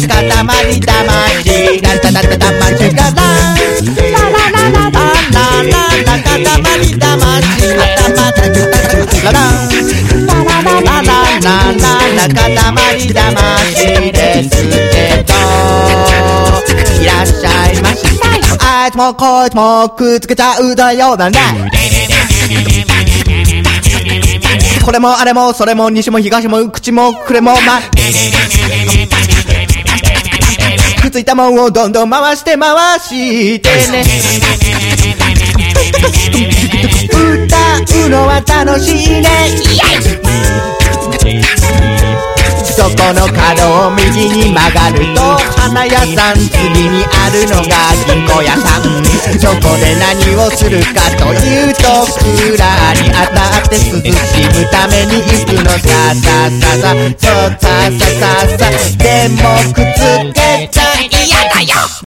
塊魂ラタタタタマジュカララララララララ塊魂頭だけララララララララ塊魂ですけどいらっしゃいましあいつもこいつもくっつけちゃうだよだねこれもあれもそれも西も東も口もくれもくっついたもんをどんどん回して回してね歌うのは楽しいねそこの角を右に曲がると花屋さん次にあるのが銀行屋さんそこで何をするかというとクーラーに当たって涼しむために行くのささささそうささささでもくっつけちゃ嫌だよ